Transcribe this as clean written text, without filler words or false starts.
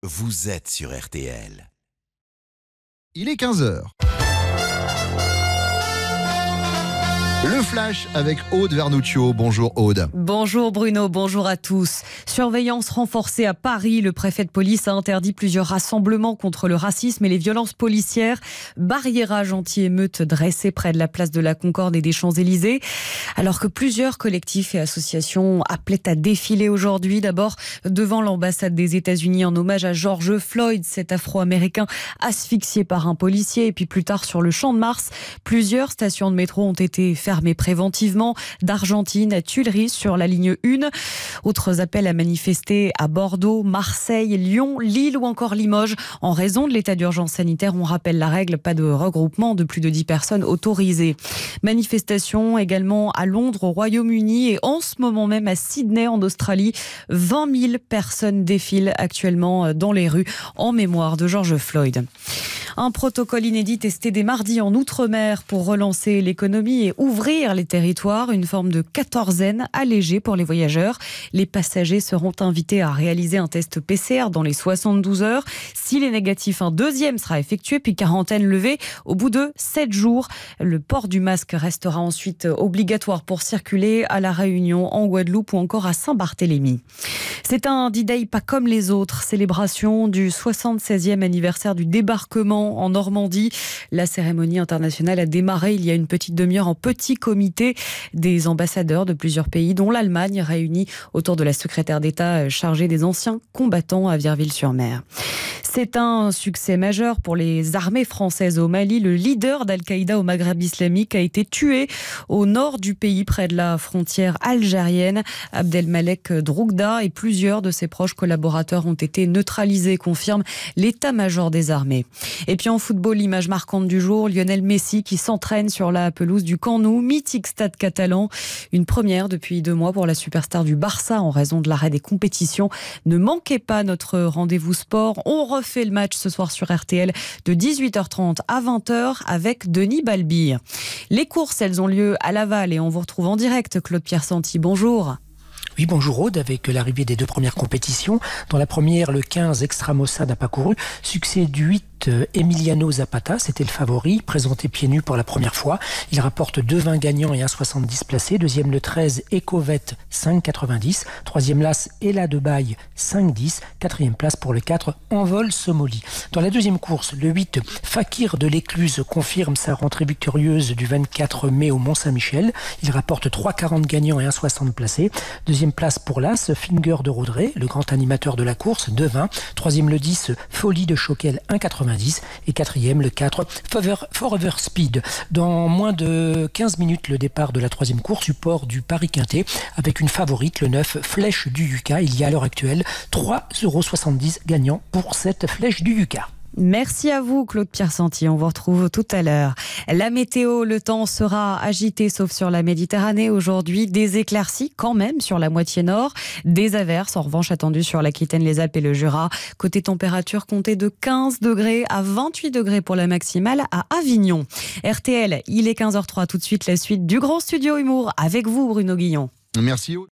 vous êtes sur RTL. Il est 15 h. Le Flash avec Aude Vernuccio. Bonjour Aude. Bonjour Bruno, bonjour à tous. Surveillance renforcée à Paris. Le préfet de police a interdit plusieurs rassemblements contre le racisme et les violences policières. Barriérage anti-émeute dressé près de la place de la Concorde et des Champs-Élysées. Alors que plusieurs collectifs et associations appelaient à défiler aujourd'hui. D'abord devant l'ambassade des États-Unis en hommage à George Floyd, cet Afro-Américain asphyxié par un policier. Et puis plus tard sur le Champ de Mars, plusieurs stations de métro ont été fermées préventivement, d'Argentine à Tuileries sur la ligne 1. Autres appels à manifester à Bordeaux, Marseille, Lyon, Lille ou encore Limoges. En raison de l'état d'urgence sanitaire, on rappelle la règle, pas de regroupement de plus de 10 personnes autorisées. Manifestation également à Londres, au Royaume-Uni et en ce moment même à Sydney en Australie. 20 000 personnes défilent actuellement dans les rues en mémoire de George Floyd. Un protocole inédit testé dès mardi en Outre-mer pour relancer l'économie et ouvrir les territoires. Une forme de quatorzaine allégée pour les voyageurs. Les passagers seront invités à réaliser un test PCR dans les 72 heures. S'il est négatif, un deuxième sera effectué, puis quarantaine levée au bout de 7 jours. Le port du masque restera ensuite obligatoire pour circuler à La Réunion, en Guadeloupe ou encore à Saint-Barthélemy. C'est un D-Day pas comme les autres. Célébration du 76e anniversaire du débarquement en Normandie. La cérémonie internationale a démarré il y a une petite demi-heure en petit comité. Des ambassadeurs de plusieurs pays, dont l'Allemagne, réunis autour de la secrétaire d'État chargée des anciens combattants à Virville-sur-Mer. C'est un succès majeur pour les armées françaises au Mali. Le leader d'Al-Qaïda au Maghreb islamique a été tué au nord du pays, près de la frontière algérienne. Abdelmalek Drougda et plusieurs de ses proches collaborateurs ont été neutralisés, confirme l'état-major des armées. Et puis en football, l'image marquante du jour, Lionel Messi qui s'entraîne sur la pelouse du Camp Nou, mythique stade catalan. Une première depuis 2 mois pour la superstar du Barça en raison de l'arrêt des compétitions. Ne manquez pas notre rendez-vous sport. On refait le match ce soir sur RTL de 18h30 à 20h avec Denis Balbir. Les courses, elles ont lieu à Laval et on vous retrouve en direct. Claude-Pierre Santi, bonjour. Oui, bonjour Aude, avec l'arrivée des 2 premières compétitions. Dans la première, le 15 Extramossa n'a pas couru. Succès du 8 Emiliano Zapata, c'était le favori, présenté pieds nus pour la première fois. Il rapporte 2,20 gagnants et 1,70 placés. Deuxième, le 13 Ecovet, 5,90. Troisième, l'As Ella de Baille, 5,10. Quatrième place pour le 4 Envol Somoli. Dans la deuxième course, le 8 Fakir de l'Écluse confirme sa rentrée victorieuse du 24 mai au Mont-Saint-Michel. Il rapporte 3,40 gagnants et 1,60 placés. Deuxième place pour l'As Finger de Rodré, le grand animateur de la course, 2,20. Troisième, le 10 Folie de Choquel, 1,90. Et quatrième, le 4 Forever Speed. Dans moins de 15 minutes, le départ de la troisième course du port du Paris-Quintet avec une favorite, le 9 Flèche du Yucca. Il y a à l'heure actuelle 3,70 € gagnants pour cette Flèche du Yucca. Merci à vous Claude-Pierre Santi, on vous retrouve tout à l'heure. La météo, le temps sera agité sauf sur la Méditerranée aujourd'hui, des éclaircies quand même sur la moitié nord, des averses en revanche attendues sur l'Aquitaine, les Alpes et le Jura. Côté température, comptez de 15 degrés à 28 degrés pour la maximale à Avignon. RTL, il est 15h03, tout de suite la suite du Grand Studio Humour avec vous Bruno Guillon. Merci Aude.